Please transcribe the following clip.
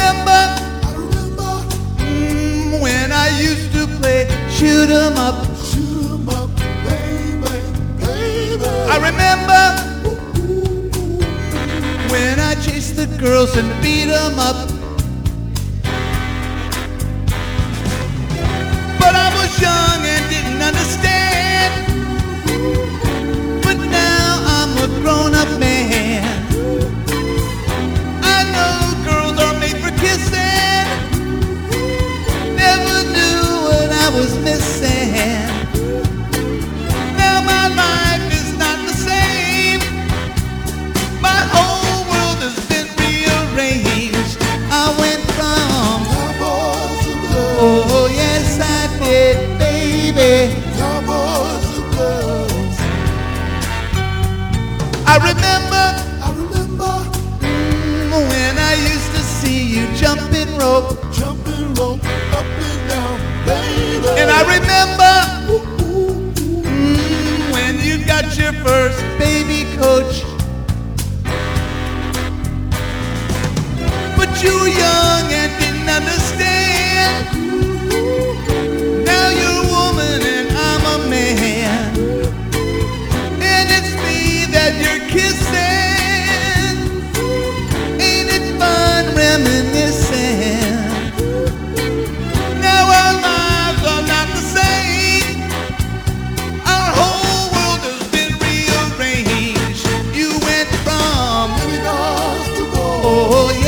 when I used to play shoot 'em up. Baby, baby. I remember when I chased the girls and beat 'em up. But I was young and didn't understand. But now I'm a grown-up man. I know girls are made for kissing. Never knew what I was missing. Now my life is not the same. My whole world has been rearranged. I went from Cowboys and girls. oh yes I did, baby. Cowboys and girls. I remember I remember when I used to see you jumping rope. jumping rope up and down, baby. And I remember when you got your first baby coach. But you were young and didn't understand. Now you're a woman and I'm a man. And it's me that you're kissing. Ain't it fun reminiscing? Now our lives are not the same. Our whole world has been rearranged. You went from Many miles to go. oh